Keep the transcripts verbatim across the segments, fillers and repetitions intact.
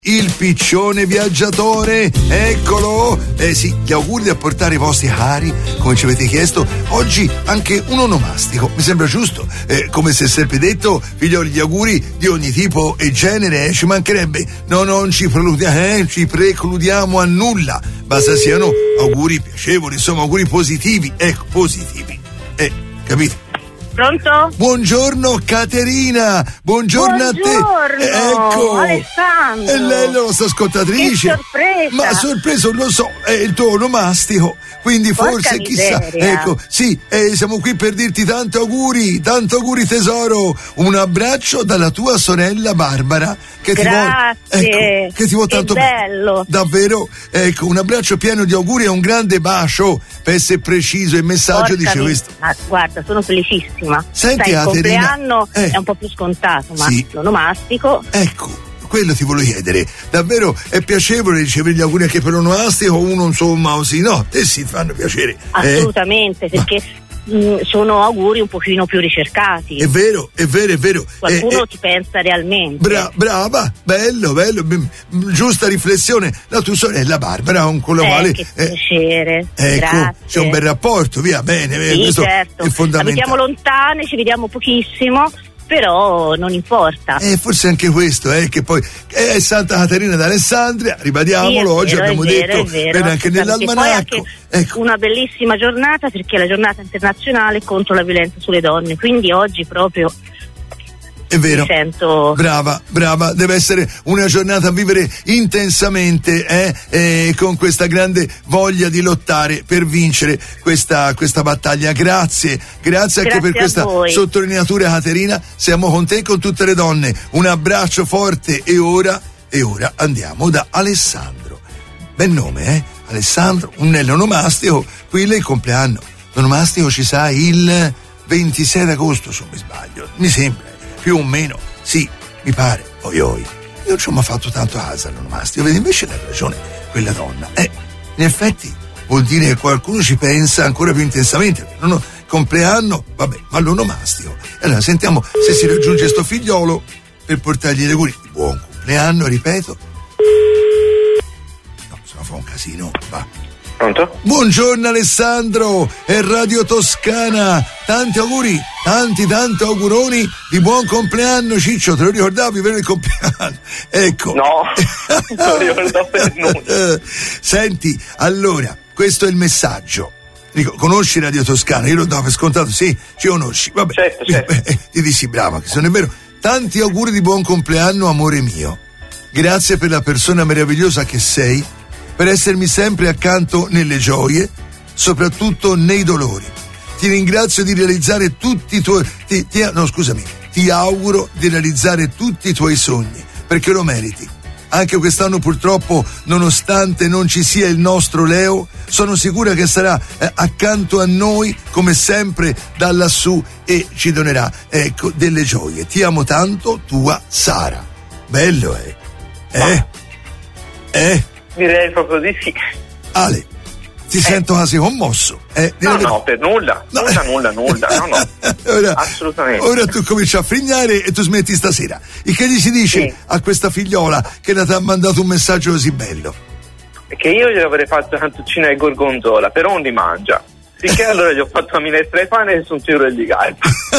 Il piccione viaggiatore, eccolo! Eh sì, gli auguri a portare i vostri cari, come ci avete chiesto. Oggi anche un onomastico, mi sembra giusto. Eh, come si è sempre detto, figlioli, gli auguri di ogni tipo e genere, eh, ci mancherebbe. No, non ci precludiamo, eh, ci precludiamo a nulla. Basta siano auguri piacevoli, insomma, auguri positivi, ecco, positivi. Eh, capite? Pronto? Buongiorno Caterina, buongiorno, buongiorno a te. Ecco, Alessandro. E lei è la nostra ascoltatrice. Che sorpresa. Ma sorpreso, lo so, è il tuo onomastico. Quindi Porca forse miseria. chissà, ecco, sì, eh, siamo qui per dirti tanti auguri, tanti auguri tesoro. Un abbraccio dalla tua sorella Barbara che Grazie. ti vuole, ecco, che ti vuole tanto bene. Bello. Davvero, ecco, un abbraccio pieno di auguri e un grande bacio, per essere preciso. Il messaggio Porca dice mi... questo. Ma guarda, sono felicissima. Senti, Sai, il Caterina, compleanno eh. è un po' più scontato, ma sì. l'onomastico. Ecco. Quello ti volevo chiedere, davvero è piacevole ricevere gli auguri anche per l'onomastico, uno insomma così, no? Te sì, ti fanno piacere. Assolutamente, eh? perché mh, sono auguri un pochino più ricercati. È vero, è vero, è vero. Qualcuno eh, ci pensa realmente. Bra- brava, bello, bello, b- giusta riflessione. La tua sorella Barbara, con la eh, quale... Che piacere, ecco, grazie. c'è un bel rapporto, via, bene, bene. Sì, questo certo. è fondamentale. Abitiamo lontane, ci vediamo pochissimo, però non importa. Eh, forse anche questo, eh, che poi è Santa Caterina d'Alessandria, ribadiamolo, sì, oggi vero, abbiamo è vero, detto, è vero, bene, anche nell'almanacco. Anche ecco. Una bellissima giornata, perché è la giornata internazionale contro la violenza sulle donne, quindi oggi proprio è vero, mi sento... brava, brava, deve essere una giornata a vivere intensamente, eh, eh, con questa grande voglia di lottare per vincere questa, questa battaglia. Grazie, grazie anche Grazie per questa voi. sottolineatura, Caterina. Siamo con te e con tutte le donne. Un abbraccio forte e ora, e ora andiamo da Alessandro. Bel nome, eh? Alessandro, un onomastico, qui lei il compleanno. L'onomastico ci sa il ventisei d'agosto, se non mi sbaglio, mi sembra. Più o meno, sì, mi pare, oi oi. Io non ci ho mai fatto tanto caso all'onomastico, vedi, invece ha ragione quella donna. Eh, in effetti vuol dire che qualcuno ci pensa ancora più intensamente. Non ho compleanno, vabbè, ma l'onomastico. Allora sentiamo se si raggiunge sto figliolo per portargli le auguri. Buon compleanno, ripeto. No, se no fa un casino, va. Pronto? Buongiorno Alessandro, è Radio Toscana, tanti auguri, tanti tanti auguroni di buon compleanno. Ciccio, te lo ricordavi per il compleanno? Ecco. No, non lo ricordo per nulla. Senti, allora, questo è il messaggio. Dico, conosci Radio Toscana? Io lo do per scontato, sì, ci conosci. Vabbè, certo, certo. Eh, ti dissi brava, che sono è vero. Tanti auguri di buon compleanno, amore mio. Grazie per la persona meravigliosa che sei, per essermi sempre accanto nelle gioie, soprattutto nei dolori. Ti ringrazio di realizzare tutti i tuoi... Ti, ti, no, scusami. Ti auguro di realizzare tutti i tuoi sogni, perché lo meriti. Anche quest'anno purtroppo, nonostante non ci sia il nostro Leo, sono sicura che sarà eh, accanto a noi, come sempre, da lassù e ci donerà, ecco, delle gioie. Ti amo tanto, tua Sara. Bello, eh? Eh? Eh? Direi proprio di sì. Ale, ti eh. sento quasi commosso. Eh, no, no, per nulla. No. Nulla, nulla, nulla. No, no. ora, assolutamente. Ora tu cominci a frignare e tu smetti stasera. E che gli si dice sì. a questa figliola che ti ha mandato un messaggio così bello? Che io gli avrei fatto cantuccina e gorgonzola, però non li mangia. Sicché allora gli ho fatto la minestra di pane e un tiro di gallo.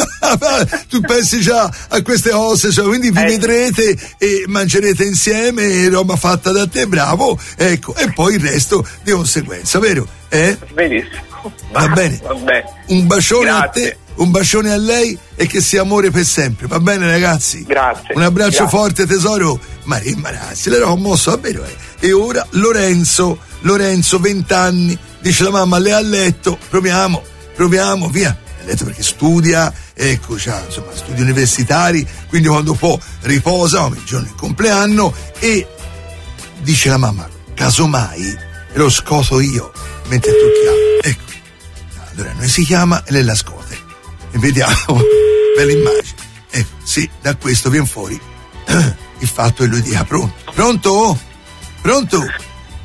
Tu pensi già a queste cose, cioè, quindi vi eh. vedrete e mangerete insieme, roba fatta da te, bravo, ecco, e poi il resto di conseguenza, vero? Eh? Benissimo. Va bene. Va bene. Un bacione Grazie. a te, un bacione a lei e che sia amore per sempre, va bene ragazzi? Grazie. Un abbraccio Grazie. forte tesoro. Maria Marazzi, l'ero commosso, davvero eh. E ora Lorenzo, Lorenzo, vent'anni, dice la mamma, lei a letto, proviamo, proviamo, via. A letto perché studia, ecco, c'ha, insomma, studi universitari, quindi quando può riposa, come il giorno del compleanno, e dice la mamma, casomai lo scoto io mentre tu chiami. Ecco. Allora noi si chiama e lei la scuote e vediamo bella immagine. Ecco, sì, da questo viene fuori il fatto che lui dica pronto. Pronto? Pronto?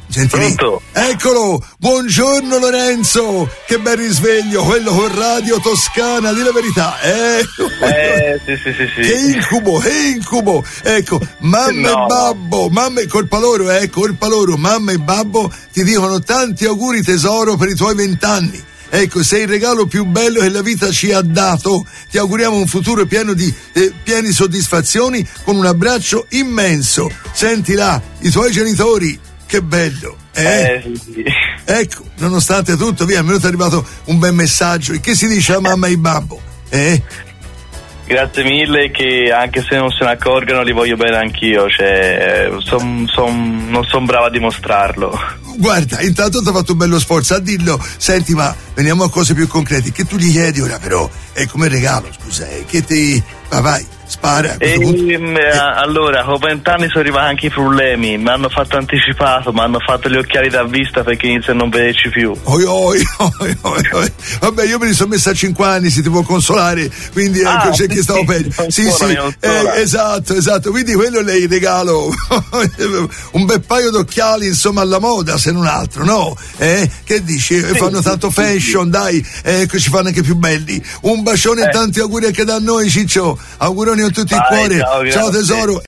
Senti lì. Eccolo, buongiorno Lorenzo, che bel risveglio, quello con Radio Toscana, di la verità, eh? Eh, sì, sì, sì, sì. Che incubo, che incubo, ecco, mamma no. e babbo, mamma, colpa loro, eh, colpa loro, mamma e babbo ti dicono tanti auguri tesoro per i tuoi vent'anni. Ecco, sei il regalo più bello che la vita ci ha dato. Ti auguriamo un futuro pieno di eh, pieni soddisfazioni, con un abbraccio immenso. Senti là, i tuoi genitori, che bello, eh? eh sì. Ecco, nonostante tutto, via, mi è arrivato un bel messaggio. E che si dice a mamma e babbo? Eh? Grazie mille, che anche se non se ne accorgono li voglio bene anch'io, cioè son, son, non sono bravo a dimostrarlo. Guarda, intanto ti ho fatto un bello sforzo a dirlo. Senti, ma veniamo a cose più concrete. Che tu gli chiedi ora però? È come regalo, scusa, eh, che ti... Va, vai, spara. E, eh. Allora, con vent'anni sono arrivati anche i problemi, mi hanno fatto anticipato, mi hanno fatto gli occhiali da vista perché inizio a non vederci più. Oi, oi, oi, oi, oi. Vabbè, io me li sono messo a cinque anni, si ti può consolare, quindi ah, ecco, c'è chi stava peggio. Sì, sì, eh, esatto, esatto, quindi quello è il regalo. Un bel paio d'occhiali, insomma, alla moda, se non altro, no? Eh? Che dici? Sì, fanno tanto fashion, dai, ecco, ci fanno anche più belli. Un bacione e eh. tanti auguri anche da noi, Ciccio. Auguroni a tutti il cuore. Ciao, ciao tesoro.